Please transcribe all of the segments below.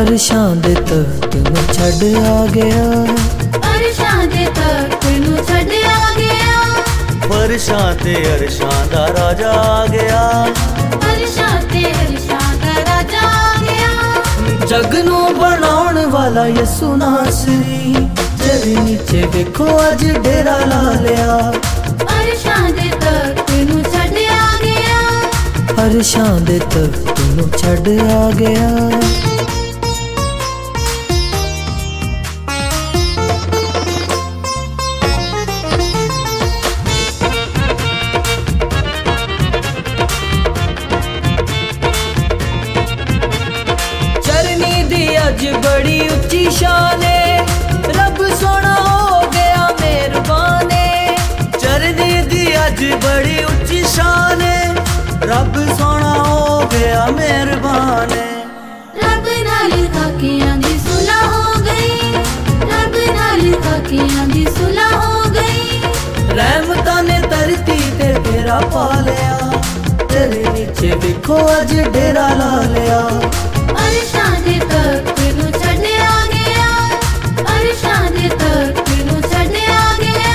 ਅਰਸ਼ਾਂ ਦੇ ਤਖਤ ਨੂੰ ਛੱਡ ਆ ਗਿਆ, ਅਰਸ਼ਾਂ ਦੇ ਤਖਤ ਨੂੰ ਛੱਡ ਆ ਗਿਆ। ਫਰਸ਼ਾਂ ਤੇ ਅਰਸ਼ਾਂ ਦਾ ਰਾਜਾ ਆ ਗਿਆ, ਅਰਸ਼ਾਂ ਤੇ ਅਰਸ਼ਾਂ ਦਾ ਰਾਜਾ ਆ ਗਿਆ। ਜਗ ਨੂੰ ਬਣਾਉਣ ਵਾਲਾ ਯਿਸੂ ਨਾਸਰੀ, ਤੇਰੇ ਨੀਚੇ ਵੇਖੋ ਅੱਜ ਡੇਰਾ ਲਾ ਲਿਆ। ਅਰਸ਼ਾਂ ਦੇ ਤਖਤ ਨੂੰ ਛੱਡ ਆ ਗਿਆ, ਅਰਸ਼ਾਂ ਦੇ ਤਖਤ ਨੂੰ ਛੱਡ ਆ ਗਿਆ। ਚਰਨੀ ਦੀ ਅੱਜ ਬੜੀ ਉੱਚੀ ਸ਼ਾਨ ਏ, ਰੱਬ ਸੋਹਣਾ ਹੋ ਗਿਆ ਮਿਹਰਬਾਨ ਏ। ਚਰਨੀ ਦੀ ਅੱਜ ਬੜੀ ਉੱਚੀ ਸ਼ਾਨ ਏ, ਰੱਬ ਸੋਹਣਾ ਹੋ ਗਿਆ ਮਿਹਰਬਾਨ ਏ। ਰੱਬ ਨਾਲ ਖਾਕੀਆਂ ਦੀ ਸੁਲ੍ਹਾ ਹੋ ਗਈ, ਰੱਬ ਨਾਲ ਖਾਕੀਆਂ ਦੀ ਸੁਲ੍ਹਾ ਹੋ ਗਈ। ਰਹਿਮਤਾਂ ਨੇ ਧਰਤੀ ਤੇ ਡੇਰਾ ਪਾ ਲਿਆ, ਤੇਰੇ ਨੀਚੇ ਵੇਖੋ ਅੱਜ ਡੇਰਾ ਲਾ ਲਿਆ। ਅਰਸ਼ਾਂ ਦੇ ਤਖਤ ਨੂੰ ਛੱਡ ਆ ਗਿਆ, ਅਰਸ਼ਾਂ ਦੇ ਤਖਤ ਨੂੰ ਛੱਡ ਆ ਗਿਆ।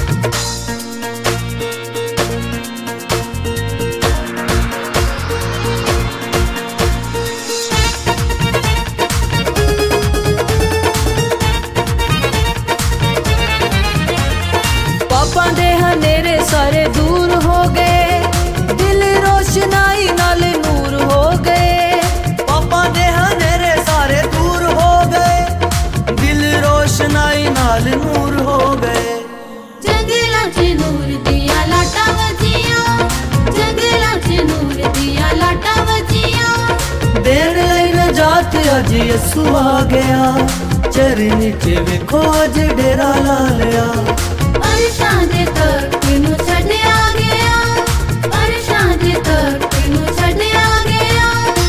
ਪਾਪਾਂ ਦੇ ਹਨੇਰੇ ਸਾਰੇ ਦੂਰ ਹੋ ਗਏ, ਦਿਲ ਰੋਸ਼ਨਾਈ ਨਾਲ ਨੂਰ ਹੋ ਗਏ। ਪਾਪਾਂ ਦੇ ਹਨੇਰੇ ਸਾਰੇ ਦੂਰ ਹੋ ਗਏ, ਦਿਲ ਰੋਸ਼ਨਾਈ ਨਾਲ ਨੂਰ ਹੋ ਗਏ। ਜੰਗਲਾਂ 'ਚ ਨੂਰ ਦੀਆਂ ਲਾਟਾਂ ਵੱਜੀਆਂ, ਜੰਗਲਾਂ 'ਚ ਨੂਰ ਦੀਆਂ ਲਾਟਾਂ ਵੱਜੀਆਂ। ਦੇਣ ਲਈ ਨਜਾਤ ਅੱਜ ਯਿਸੂ ਆ ਗਿਆ, ਚਰਨੀ 'ਚ ਵੇਖੋ ਅੱਜ ਡੇਰਾ ਲਾ ਲਿਆ। ਅਰਸ਼ਾਂ ਦੇ ਤਖਤ ਨੂੰ ਛੱਡ ਆ ਗਿਆ, ਅਰਸ਼ਾਂ ਦੇ ਤਖਤ ਨੂੰ ਛੱਡ ਆ ਗਿਆ।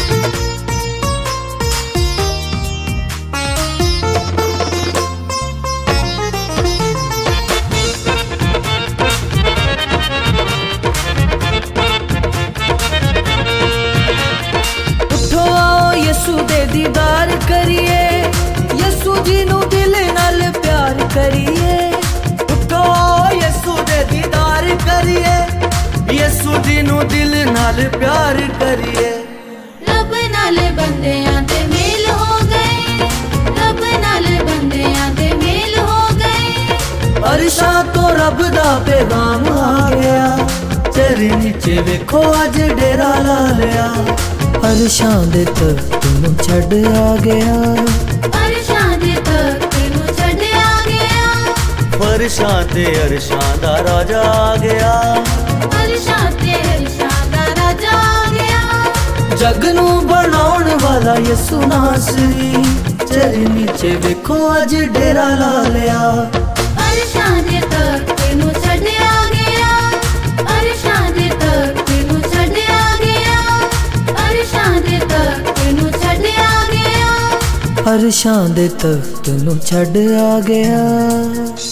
ਉੱਠੋ ਆਓ ਯਿਸੂ ਦੇ ਦੀਦਾਰ ਕਰੀਏ, ਯਿਸੂ ਜੀ ਨੂੰ ਦਿਲ ਨਾਲ ਪਿਆਰ ਕਰੀਏ। ਉੱਠੋ ਯਿਸੂ ਦੇ ਦੀਦਾਰ ਕਰੀਏ, ਯਿਸੂ ਜੀ ਨੂੰ ਦਿਲ ਨਾਲ ਪਿਆਰ ਕਰੀਏ। ਰੱਬ ਨਾਲ ਬੰਦਿਆਂ ਦੇ ਮੇਲ ਹੋ ਗਏ, ਰੱਬ ਨਾਲ ਬੰਦਿਆਂ ਦੇ ਮੇਲ ਹੋ ਗਏ। ਅਰਸ਼ਾਂ ਤੋਂ ਰੱਬ ਦਾ ਪੈਗਾਮ ਆ ਗਿਆ, ਚਰਨੀ 'ਚ ਵੇਖੋ ਅੱਜ ਡੇਰਾ ਲਾ ਲਿਆ। ਅਰਸ਼ਾਂ ਦੇ ਤਖਤ ਨੂੰ ਛੱਡ ਆ ਗਿਆ, ਅਰਸ਼ਾਂ ਦੇ ਤਖਤ ਨੂੰ ਛੱਡ ਆ ਗਿਆ। ਫਰਸ਼ਾਂ ਤੇ ਅਰਸ਼ਾਂ ਦਾ ਰਾਜਾ ਆ ਗਿਆ, ਅਰਸ਼ਾਂ ਤੇ ਅਰਸ਼ਾਂ ਦਾ ਰਾਜਾ ਆ ਗਿਆ। ਜਗ ਨੂੰ ਬਣਾਉਣ ਵਾਲਾ ਯਿਸੂ ਨਾਸਰੀ, ਚਰਨੀ 'ਚ ਵੇਖੋ ਅੱਜ ਡੇਰਾ ਲਾ ਲਿਆ। ਅਰਸ਼ਾਂ ਦੇ ਤਖਤ ਨੂੰ ਛੱਡ ਆ ਗਿਆ, ਅਰਸ਼ਾਂ ਦੇ ਤਖਤ ਨੂੰ ਛੱਡ ਆ ਗਿਆ, ਅਰਸ਼ਾਂ ਦੇ ਤਖਤ ਨੂੰ ਛੱਡ ਆ ਗਿਆ। ਅਰਸ਼ਾਂ ਦੇ ਤਖਤ ਨੂੰ ਛੱਡ ਆ ਗਿਆ।